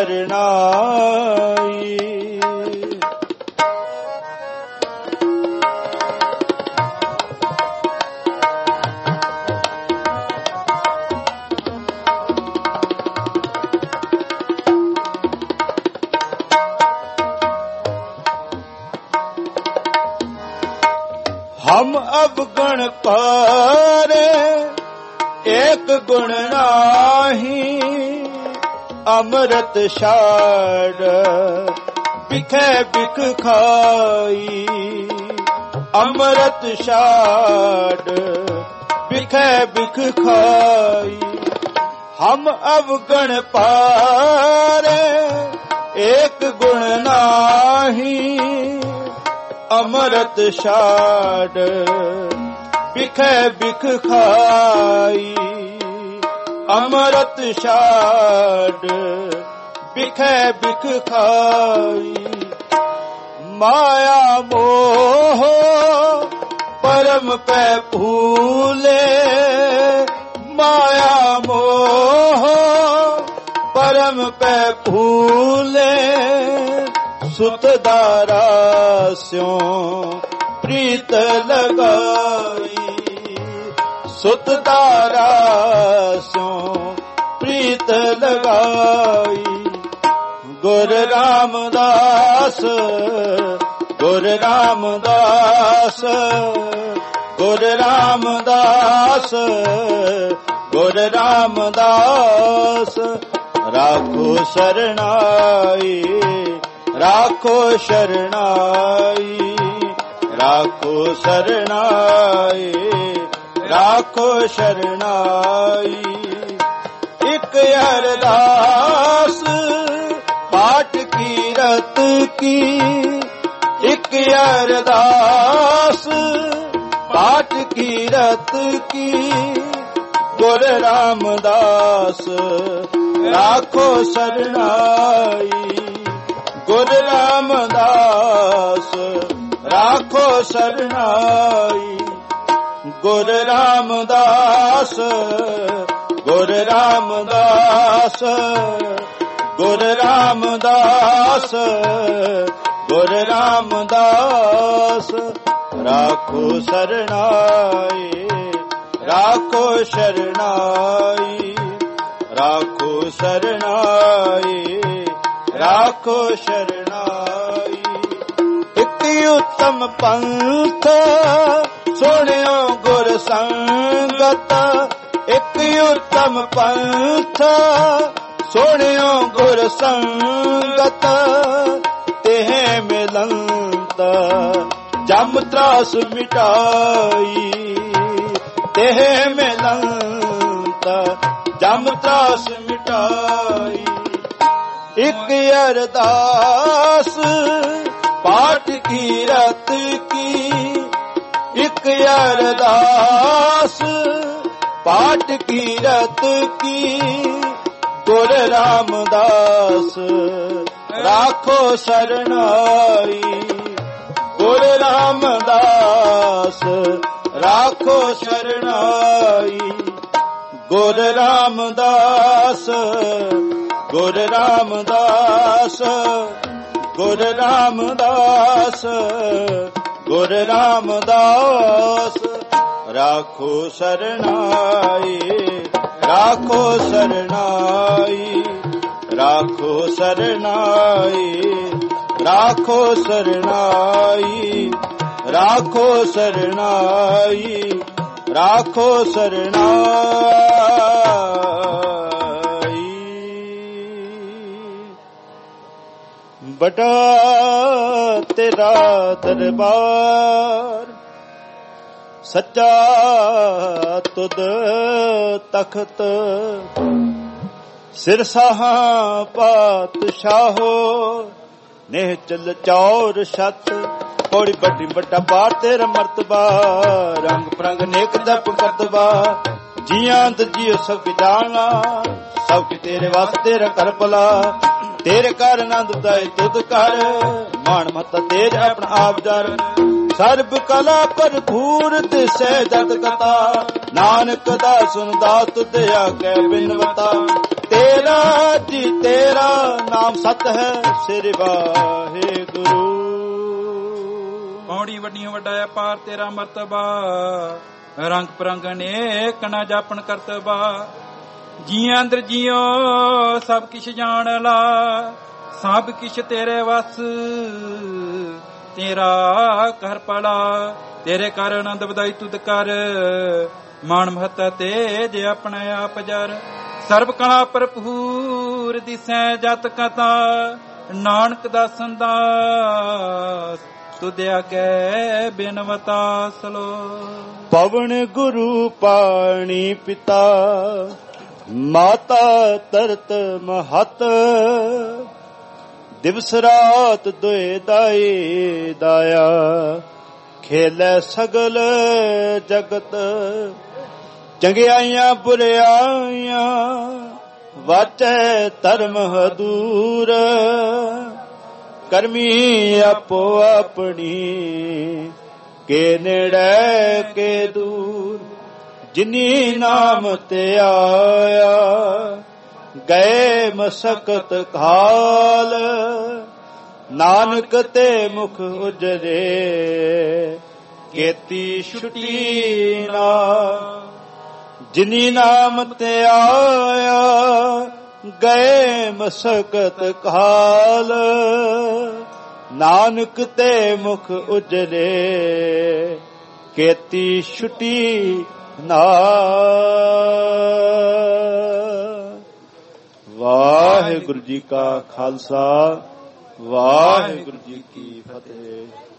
शरणाई। ਹਮ ਅਵਗੁਣ ਪਾਰੇ, ਏਕ ਗੁਣ ਨਾਹੀ ਅੰਮ੍ਰਿਤ ਛਾੜ, ਬਿਖੈ ਬਿਖ ਖਾਈ ਅੰਮ੍ਰਿਤ ਛਾੜ, ਬਿਖੈ ਬਿਖ ਖਾਈ। ਹਮ ਅਵਗੁਣ ਪਾਰੇ, ਏਕ ਗੁਣ ਨਾਹੀ ਅੰਮ੍ਰਿਤ ਛਾੜ, ਬਿਖੈ ਬਿਖ ਖਾਈ ਅੰਮ੍ਰਿਤ ਛਾੜ, ਬਿਖੈ ਬਿਖ ਖਾਈ। ਮਾਇਆ ਮੋਹ ਪਰਮ ਪੈ ਭੂਲੇ, ਮਾਇਆ ਮੋਹ ਪਰਮ ਪੈ ਭੂਲੇ, ਸੁਤ ਦਾਰਾ ਸਿਉ ਪ੍ਰੀਤ ਲਗਾਈ, ਸੁਤ ਦਾਰਾ ਸਿਉ ਪ੍ਰੀਤ ਲਗਾਈ। ਗੁਰ ਰਾਮਦਾਸ ਗੁਰ ਰਾਮਦਾਸ ਗੁਰ ਰਾਮਦਾਸ ਗੁਰ ਰਾਮਦਾਸ, ਰਾਖੋ ਸਰਣਾਈ ਰਾਖੋ ਸ਼ਰਣਾਈ, ਰਾਖੋ ਸਰਣਾਈ ਰਾਖੋ ਸ਼ਰਣਾਈ। ਇਕ ਅਰਦਾਸ ਪਾਠ ਕੀਰਤ ਕੀ, ਇਕ ਅਰਦਾਸ ਪਾਠ ਕੀਰਤ ਕੀ। ਗੁਰ ਰਾਮਦਾਸ ਰਾਖੋ ਸਰਣਾਈ, ਗੁਰ ਰਾਮਦਾਸ ਰਾਖੋ ਸਰਣਾਈ। ਗੁਰ ਰਾਮਦਾਸ ਗੁਰ ਰਾਮਦਾਸ ਗੁਰ ਰਾਮਦਾਸ ਗੁਰ ਰਾਮਦਾਸ, ਰਾਖੋ ਸਰਣਾਈ ਰਾਖੋ ਸ਼ਰਣਾਈ, ਰਾਖੋ ਸਰਣਾਈ ਰਾਖੋ ਸ਼ਰਣਾਈ। ਇਕ ਉਤਮ ਪੰਥ ਸੁਣਿਓ ਗੁਰ ਸੰਗਤ, ਇਕ ਉਤਮ ਪੰਥ ਸੁਣਿਓ ਗੁਰ ਸੰਗਤ। ਤਿਹ ਮਿਲੰਤ ਜਮ ਤਰਾਸ ਮਿਟਾਈ, ਤਿਹ ਮਿਲੰਤ ਜਮ ਤਰਾਸ ਮਿਟਾਈ। ਇਕ ਅਰਦਾਸ ਪਾਠ ਕੀਰਤ ਕੀ, ਇਕ ਅਰਦਾਸ ਪਾਠ ਕੀਰਤ ਕੀ। ਗੁਰ ਰਾਮਦਾਸ ਰਾਖੋ ਸਰਣਾਈ, ਗੁਰ ਰਾਮਦਾਸ ਰਾਖੋ ਸ਼ਰਣਾਈ। ਗੁਰ ਰਾਮਦਾਸ ਗੁਰ ਰਾਮਦਾਸ ਗੁਰ ਰਾਮਦਾਸ ਗੁਰ ਰਾਮਦਾਸ, ਰਾਖੋ ਸਰਣਾਈ ਰਾਖੋ ਸਰਣਾਈ ਰਾਖੋ ਸਰਣਾਈ ਰਾਖੋ ਸਰਣਾਈ ਰਾਖੋ ਸਰਣਾਈ ਰਾਖੋ ਸਰਣਾਈ। ਬੜਾ ਤੇਰਾ ਦਰਬਾਰ, ਸੱਚਾ ਤੁਧ ਤਖਤ। ਸਿਰਸਾਹਾਂ ਪਾਤਸ਼ਾਹੋ, ਨੇਹ ਚਲ ਚੌਰ ਛਤ। ਕੋੜੀ ਵੱਡੀ ਵੱਡਾ ਬਾਰ ਤੇਰਾ ਮਰਤਬਾ, ਰੰਗ ਪ੍ਰੰਗ ਨੇਕ ਦਪ ਕਰਤਬਾ। ਜੀਆਂ ਤੇ ਜੀਓ ਸਭ ਕੀ ਜਾਣਾ, ਸਭ ਕੀ ਤੇਰੇ ਵਾਸਤੇ ਰ ਕਰ ਭਲਾ। ਤੇਰੇ ਕਰ ਆਨੰਦ ਦਾਏ ਤੁਧ ਕਰ, ਮਾਣ ਮਤ ਤੇਜ ਆਪਣਾ ਆਪ ਜਰ। ਸਰਬ ਕਲਾ ਭਰਪੂਰ ਦਿਸੈ ਜਗ ਕਥਾ, ਨਾਨਕ ਦਾ ਸੁਨ ਦਾਤ ਦਇਆ ਕੈ ਬਿਨਵਤਾ। ਤੇਰਾ ਜੀ ਤੇਰਾ ਨਾਮ ਸਤ ਹੈ, ਸ੍ਰੀ ਵਾਹਿਗੁਰੂ। ਪੌੜੀ ਵੱਡੀਆਂ ਵੱਡਾ ਅਪਾਰ ਤੇਰਾ ਮਰਤਬਾ, ਰੰਗ ਪ੍ਰੰਗ ਅਨੇਕ ਨਾ ਜਾਪਣ ਕਰਤਬਾ। ਜੀਆਂ ਅੰਦਰ ਜੀਓ ਸਭ ਕਿਛ ਜਾਣ ਲਾ, ਸਭ ਕਿਛ ਤੇਰੇ ਵਸ ਤੇਰਾ ਕਰ ਭਲਾ। ਤੇਰੇ ਕਰ ਆਨੰਦ ਵਧਾਈ ਤੁਧ ਕਰ, ਮਾਨ ਮਹੱਤਾ ਤੇਜ ਆਪਣੇ ਆਪ ਜਰ। ਸਰਬ ਕਲਾ ਭਰਪੂਰ ਦਿਸੈ ਜਤ ਕਥਾ, ਨਾਨਕ ਦਾਸਨ ਦਾਸ ਤੁਧ ਆਗੇ ਬਿਨਵਤਾ ਸਲੋ। ਪਵਨ ਗੁਰੂ ਪਾਣੀ ਪਿਤਾ, ਮਾਤਾ ਤਰਤ ਮਹਤ, ਦਿਵਸ ਰਾਤ ਦੁਇ ਦਾਈ ਦਾਇਆ, ਖੇਲੇ ਸਗਲ ਜਗਤ। ਚੰਗਿਆਈਆਂ ਬੁਰਿਆਈਆਂ ਵਾਚੈ ਧਰਮ ਹਦੂਰ, ਕਰਮੀ ਆਪੋ ਆਪਣੀ ਕੇ ਨੇੜੇ ਕੇ ਦੂਰ। ਜਿਨੀ ਨਾਮ ਤੇ ਆਇਆ ਗਏ ਮਸਕਤ ਘਾਲ, ਨਾਨਕ ਤੇ ਮੁਖ ਉਜਰੇ ਕੀਤੀ ਛੁਟੀ ਨਾ। ਜਿਨੀ ਨਾਮ ਤੇ ਆਇਆ ਗਏ ਮਸਕਤ ਘਾਲ, ਨਾਨਕ ਤੇ ਮੁਖ ਉਜਰੇ ਕੀਤੀ ਛੁਟੀ ਨਾ। ਵਾਹਿਗੁਰੂ ਜੀ ਕਾ ਖਾਲਸਾ, ਵਾਹਿਗੁਰੂ ਜੀ ਕੀ ਫਤਿਹ।